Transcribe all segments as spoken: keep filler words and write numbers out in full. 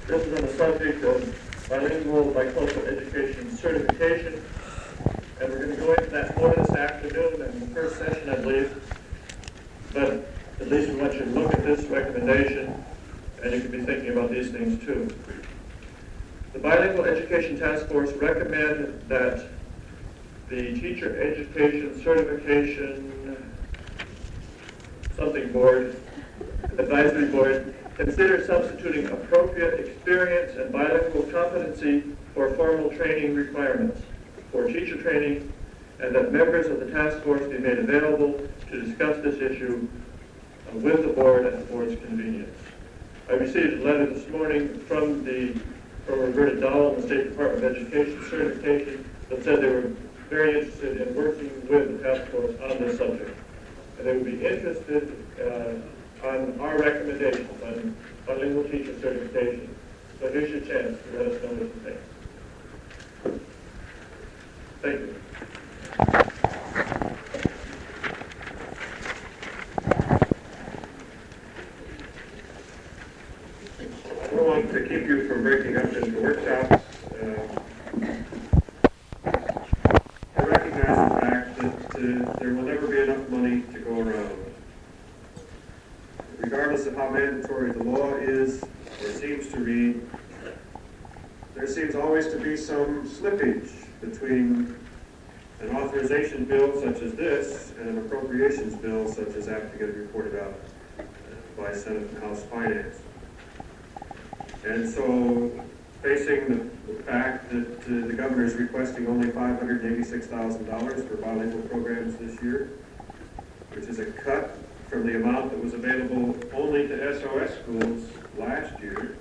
This is on the subject of bilingual bicultural education certification, and we're going to go into that more this afternoon in the first session, I believe. But at least we want you to look at this recommendation, and you can be thinking about these things too. The Bilingual Education Task Force recommend that the Teacher Education Certification something board, advisory board, consider substituting appropriate experience and bilingual competency for formal training requirements for teacher training, and that members of the task force be made available to discuss this issue uh, with the board at the board's convenience. I received a letter this morning from the from Roberta Dowell in the State Department of Education certification that said they were very interested in working with the task force on this subject. And they would be interested uh, on our recommendations on bilingual teacher certification. So here's your chance to let us know what you think. Thank you. I don't want to keep you from breaking up into workshops. Uh, I recognize the fact that uh, there will never be enough money to go around. Regardless of how mandatory the law is, or seems to read, there seems always to be some slippage between an authorization bill such as this and an appropriations bill such as apt to get reported out by Senate and House Finance. And so, facing the, the fact that uh, the governor is requesting only five hundred eighty-six thousand dollars for bilingual programs this year, which is a cut from the amount that was available only to S O S schools last year,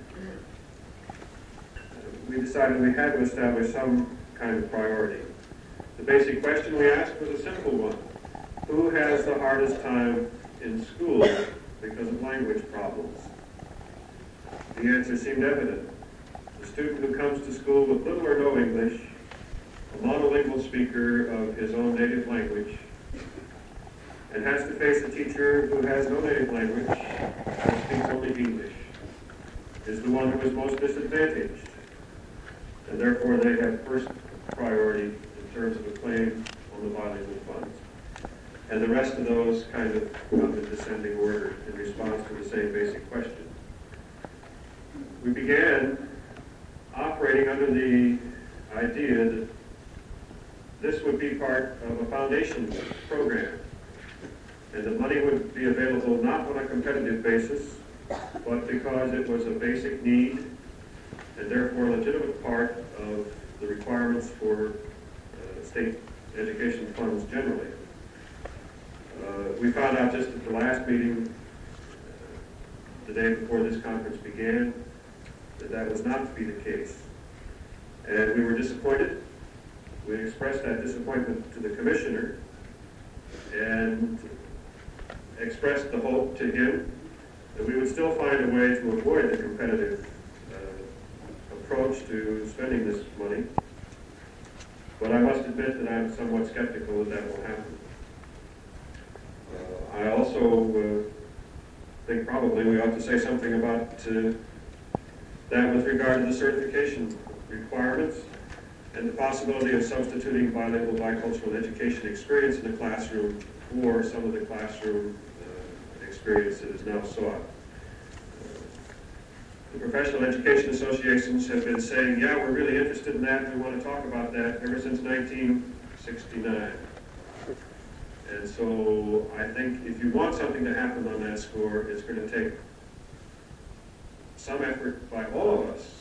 we decided we had to establish some kind of priority. The basic question we asked was a simple one. Who has the hardest time in school because of language problems? The answer seemed evident. The student who comes to school with little or no English, a monolingual speaker of his own native language, and has to face a teacher who has no native language and speaks only English, is the one who is most disadvantaged. And therefore they have first priority in terms of a claim on the bilingual funds. And the rest of those kind of come in descending order in response to the same basic question. We began operating under the idea that this would be part of a foundation program, and that money would be available not on a competitive basis, but because it was a basic need and therefore a legitimate part of the requirements for uh, state education funds generally. Uh, we found out just at the last meeting, uh, the day before this conference began, that that was not to be the case. And we were disappointed. We expressed that disappointment to the commissioner and expressed the hope to him that we would still find a way to avoid the competitive uh, approach to spending this money. But I must admit that I'm somewhat skeptical that that will happen. Uh, I also uh, think probably we ought to say something about uh, that with regard to the certification requirements and the possibility of substituting bilingual bicultural education experience in the classroom for some of the classroom uh, experience that is now sought. The professional education associations have been saying, yeah, we're really interested in that, and we want to talk about that ever since nineteen sixty-nine. And so I think if you want something to happen on that score, it's going to take some effort by all of us,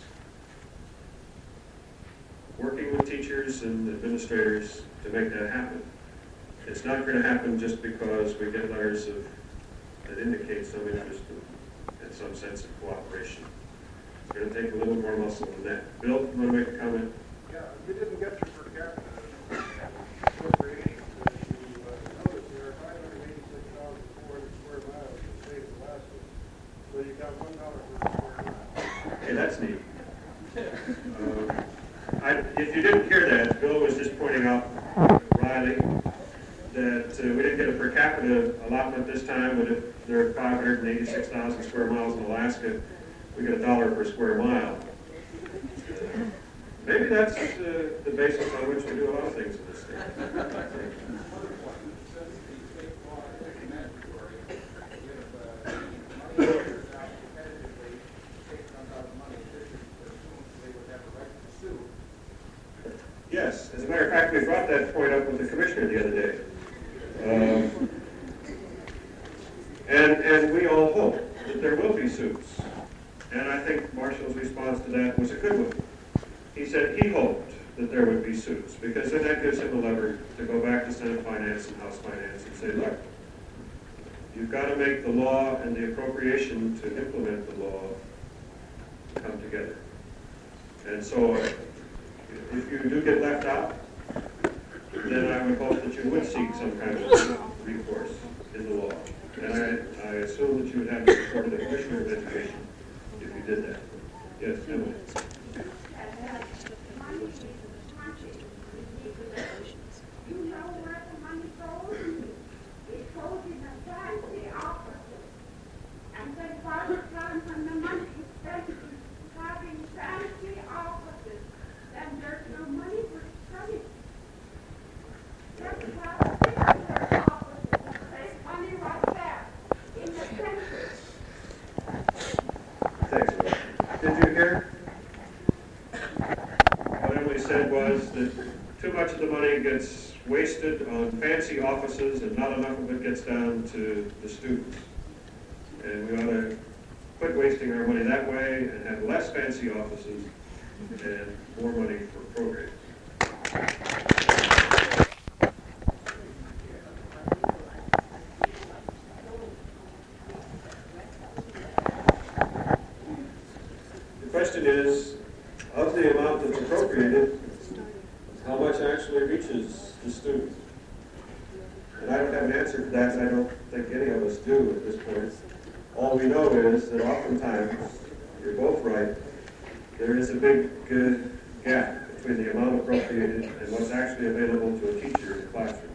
working with teachers and administrators to make that happen. It's not going to happen just because we get letters of, that indicate some interest in, and some sense of cooperation. It's going to take a little more muscle than that. Bill, you want to make a comment? Yeah, you didn't get your per capita appropriations. As you uh, notice, there are five hundred eighty-six thousand four hundred square miles in the state of Alaska. So you got one dollar per square mile. Hey, that's neat. Uh, I, if you didn't hear that, Bill was just pointing out, Riley, that uh, we didn't get a per capita allotment this time, but if there are five hundred eighty-six thousand square miles in Alaska, we get a dollar per square mile. Maybe that's uh, the basis on which we do a lot of things in this state. Yes, as a matter of fact, we brought that point up with the commissioner the other day. Um, and, and we all hope that there will be suits. And I think Marshall's response to that was a good one. He said he hoped that there would be suits, because then that gives him a lever to go back to Senate Finance and House Finance and say, look, you've got to make the law and the appropriation to implement the law come together. And so uh, if you do get left out, then I would hope that you would seek some kind of recourse in the law. And I, I assume that you would have the support of the Commissioner of Education if you did that. Yes, Emily. You know where the money goes? It goes in the fancy offices. And then by the time when the money is spent having fancy offices, then there's no money for study. That's how their offices save money right there in the center. Thanks. Did you hear? What Emily said was that too much of the money gets wasted on fancy offices and not enough of it gets down to the students. And we ought to quit wasting our money that way and have less fancy offices and more money for programs. The question is, of the amount that's appropriated, how much actually reaches the student? And I don't have an answer for that, and I don't think any of us do at this point. All we know is that oftentimes, you're both right, there is a big uh, gap between the amount appropriated and what's actually available to a teacher in the classroom.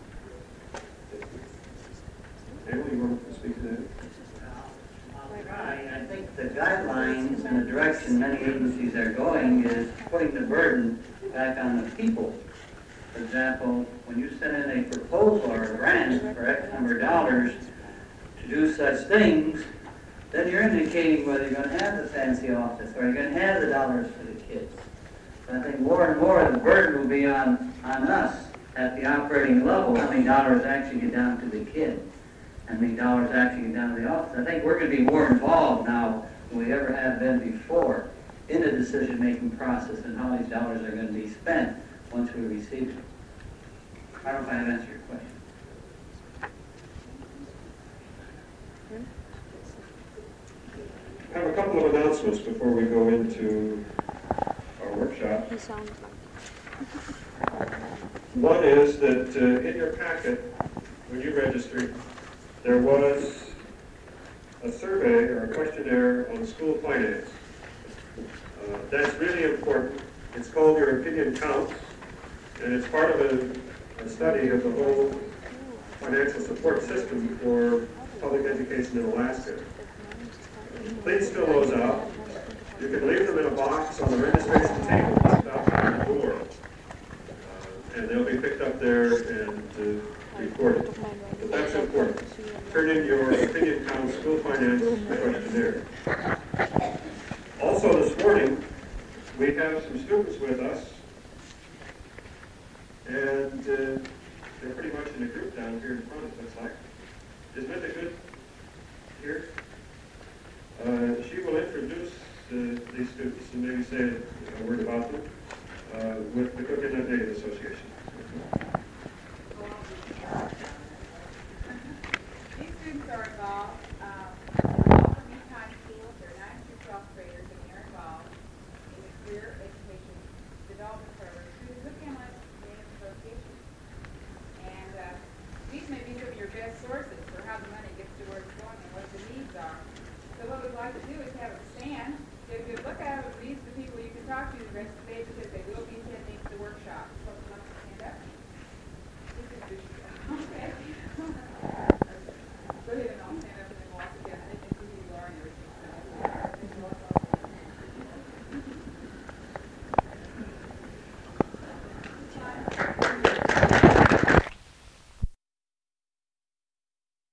Emily, you want to speak to that? Right. I think the guidelines and the direction many agencies are going is putting the burden back on the people. For example, when you send in a proposal or a grant for X number of dollars to do such things, then you're indicating whether you're going to have the fancy office or you're going to have the dollars for the kids. So I think more and more the burden will be on, on us at the operating level, how many dollars actually get down to the kid. How many dollars actually get down to the office. I think we're going to be more involved now than we ever have been before in the decision-making process and how these dollars are going to be spent once we receive it. I don't know if I have answered your question. I have a couple of announcements before we go into our workshop. One is that uh, in your packet, when you registered, there was a survey or a questionnaire on school finance. Uh, that's really important. It's called Your Opinion Counts, and it's part of a, a study of the whole financial support system for public education in Alaska. Please fill those out. You can leave them in a box on the registration table just outside the door, uh, and they'll be picked up there and uh, recorded. But that's important. Turn in your Opinion Count School Finance questionnaire. Also this morning, we have some students with us, and uh, they're pretty much in a group down here in front, it looks like. Is Linda good here? Uh, she will introduce uh, these students and maybe say a word about them uh, with the Cook Inlet Native Association. These students are involved. Um, all from these high schools, they're ninth through twelfth graders, and they're involved in the career education development program through the Cook Inlet Native Association. And uh, these may be some of your best sources for how the money gets to where it's going and what the needs are. So what we'd like to do is have a stand, get a good look at them. These are the people you can talk to the rest of the day because they will be